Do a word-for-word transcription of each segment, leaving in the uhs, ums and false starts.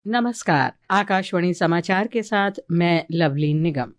नमस्कार, आकाशवाणी समाचार के साथ मैं लवलीन निगम।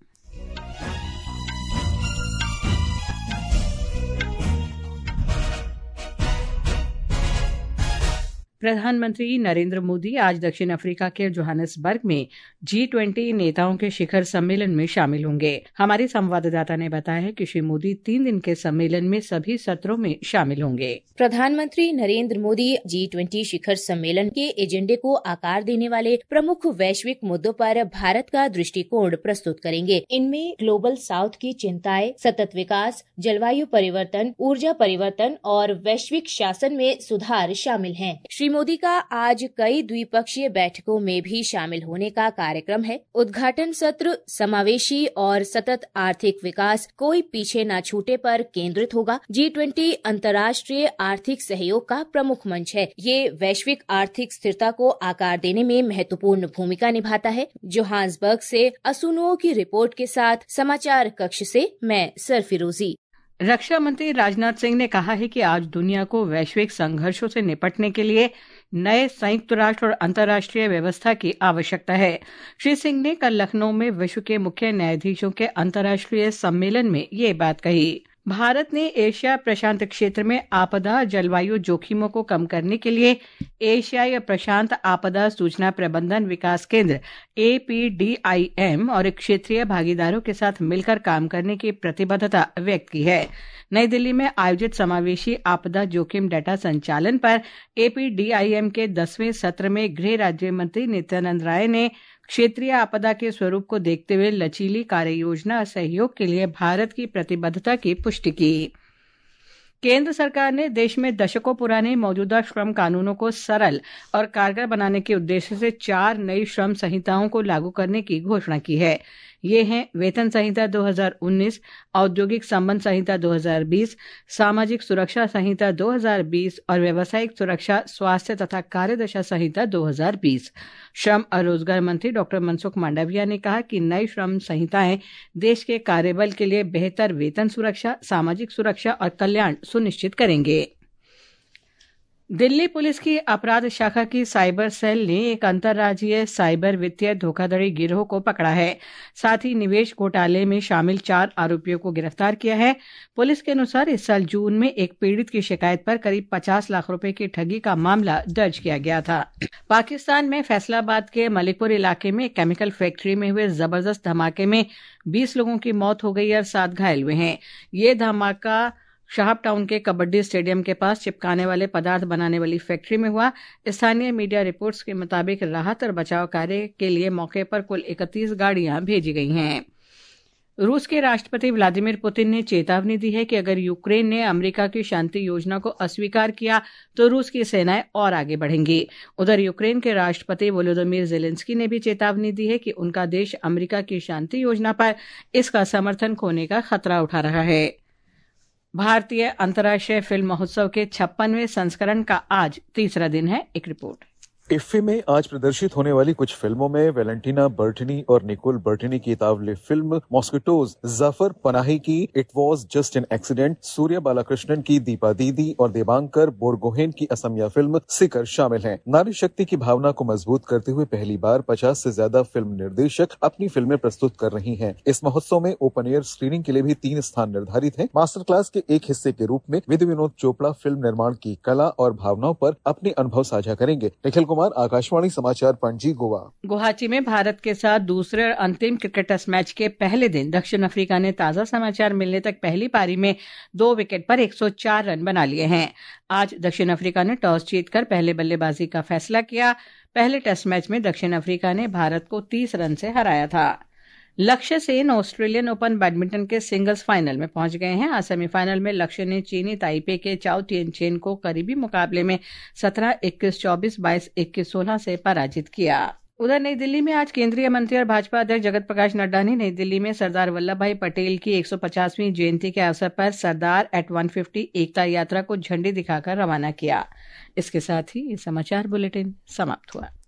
प्रधानमंत्री नरेंद्र मोदी आज दक्षिण अफ्रीका के जोहानिसबर्ग में जी ट्वेंटी नेताओं के शिखर सम्मेलन में शामिल होंगे। हमारे संवाददाता ने बताया है कि श्री मोदी तीन दिन के सम्मेलन में सभी सत्रों में शामिल होंगे। प्रधानमंत्री नरेंद्र मोदी जी ट्वेंटी शिखर सम्मेलन के एजेंडे को आकार देने वाले प्रमुख वैश्विक मुद्दों पर भारत का दृष्टिकोण प्रस्तुत करेंगे। इनमें ग्लोबल साउथ की चिंताएं, सतत विकास, जलवायु परिवर्तन, ऊर्जा परिवर्तन और वैश्विक शासन में सुधार शामिल हैं। श्री मोदी का आज कई द्विपक्षीय बैठकों में भी शामिल होने का कार्यक्रम है। उद्घाटन सत्र समावेशी और सतत आर्थिक विकास, कोई पीछे न छूटे पर केंद्रित होगा। जी ट्वेंटी अंतर्राष्ट्रीय आर्थिक सहयोग का प्रमुख मंच है। ये वैश्विक आर्थिक स्थिरता को आकार देने में महत्वपूर्ण भूमिका निभाता है। जोहान्सबर्ग से असुनो की रिपोर्ट के साथ समाचार कक्ष से मैं सरफिरोजी। रक्षा मंत्री राजनाथ सिंह ने कहा है कि आज दुनिया को वैश्विक संघर्षों से निपटने के लिए नए संयुक्त राष्ट्र और अंतर्राष्ट्रीय व्यवस्था की आवश्यकता है। श्री सिंह ने कल लखनऊ में विश्व के मुख्य न्यायाधीशों के अंतर्राष्ट्रीय सम्मेलन में ये बात कही। भारत ने एशिया प्रशांत क्षेत्र में आपदा जलवायु जोखिमों को कम करने के लिए एशियाई प्रशांत आपदा सूचना प्रबंधन विकास केंद्र A P D I M और क्षेत्रीय भागीदारों के साथ मिलकर काम करने की प्रतिबद्धता व्यक्त की है। नई दिल्ली में आयोजित समावेशी आपदा जोखिम डेटा संचालन पर A P D I M के दसवें सत्र में गृह राज्य मंत्री नित्यानंद राय ने क्षेत्रीय आपदा के स्वरूप को देखते हुए लचीली कार्य योजना सहयोग के लिए भारत की प्रतिबद्धता की पुष्टि की। केंद्र सरकार ने देश में दशकों पुराने मौजूदा श्रम कानूनों को सरल और कारगर बनाने के उद्देश्य से चार नई श्रम संहिताओं को लागू करने की घोषणा की है। ये हैं वेतन संहिता दो हज़ार उन्नीस, औद्योगिक संबंध संहिता दो हज़ार बीस, सामाजिक सुरक्षा संहिता दो हज़ार बीस और व्यावसायिक सुरक्षा, स्वास्थ्य तथा कार्यदशा संहिता दो हज़ार बीस। श्रम और रोजगार मंत्री डॉक्टर मनसुख मांडविया ने कहा कि नई श्रम संहिताएं देश के कार्यबल के लिए बेहतर वेतन सुरक्षा, सामाजिक सुरक्षा और कल्याण सुनिश्चित करेंगे। दिल्ली पुलिस की अपराध शाखा की साइबर सेल ने एक अंतर्राज्यीय साइबर वित्तीय धोखाधड़ी गिरोह को पकड़ा है। साथ ही निवेश घोटाले में शामिल चार आरोपियों को गिरफ्तार किया है। पुलिस के अनुसार इस साल जून में एक पीड़ित की शिकायत पर करीब पचास लाख रुपए की ठगी का मामला दर्ज किया गया था। पाकिस्तान में फैसलाबाद के मलिकपुर इलाके में एक केमिकल फैक्ट्री में हुए जबरदस्त धमाके में बीस लोगों की मौत हो गई और सात घायल हुए हैं। ये धमाका शाहब टाउन के कबड्डी स्टेडियम के पास चिपकाने वाले पदार्थ बनाने वाली फैक्ट्री में हुआ। स्थानीय मीडिया रिपोर्ट्स के मुताबिक राहत और बचाव कार्य के लिए मौके पर कुल इकतीस गाड़ियां भेजी गई हैं। रूस के राष्ट्रपति व्लादिमीर पुतिन ने चेतावनी दी है कि अगर यूक्रेन ने अमेरिका की शांति योजना को अस्वीकार किया तो रूस की सेनाएं और आगे बढ़ेंगी। उधर यूक्रेन के राष्ट्रपति वोलोदिमीर जेलेंस्की ने भी चेतावनी दी है कि उनका देश अमेरिका की शांति योजना पर इसका समर्थन खोने का खतरा उठा रहा है। भारतीय अंतर्राष्ट्रीय फिल्म महोत्सव के छप्पनवें संस्करण का आज तीसरा दिन है। एक रिपोर्ट। इफ्फी में आज प्रदर्शित होने वाली कुछ फिल्मों में वैलेंटीना बर्टनी और निकोल बर्टनी की तावले फिल्म मॉस्किटोज, जाफर पनाही की it was just an accident, Surya Balakrishnan की दीपा दीदी और देवांकर बोरगोहेन की असमिया फिल्म सिकर शामिल हैं। नारी शक्ति की भावना को मजबूत करते हुए पहली बार पचास से ज्यादा फिल्म निर्देशक अपनी फिल्में प्रस्तुत कर रही हैं। इस महोत्सव में ओपन एयर स्क्रीनिंग के लिए भी तीन स्थान निर्धारित हैं। मास्टर क्लास के एक हिस्से के रूप में विधि विनोद चोपड़ा फिल्म निर्माण की कला और भावनाओं पर अपने अनुभव साझा करेंगे। निखिल कुमार, आकाशवाणी समाचार, पणजी, गोवा। गुवाहाटी में भारत के साथ दूसरे और अंतिम क्रिकेट टेस्ट मैच के पहले दिन दक्षिण अफ्रीका ने ताजा समाचार मिलने तक पहली पारी में दो विकेट पर एक सौ चार रन बना लिए हैं। आज दक्षिण अफ्रीका ने टॉस जीतकर पहले बल्लेबाजी का फैसला किया। पहले टेस्ट मैच में दक्षिण अफ्रीका ने भारत को तीस रन से हराया था। Lakshya Sen Australian Open badminton के सिंगल्स फाइनल में पहुंच गए हैं। आज सेमीफाइनल में लक्ष्य ने चीनी ताइपे के चाओ टिएन चेन को करीबी मुकाबले में सत्रह इक्कीस, चौबीस बाईस, इक्कीस सोलह से पराजित किया। उधर नई दिल्ली में आज केंद्रीय मंत्री और भाजपा अध्यक्ष जगत प्रकाश नड्डा ने नई दिल्ली में सरदार वल्लभ भाई पटेल की एक सौ पचासवीं जयंती के अवसर पर सरदार एट एक सौ पचास एकता यात्रा को झंडी दिखाकर रवाना किया। इसके साथ ही ये समाचार बुलेटिन समाप्त हुआ।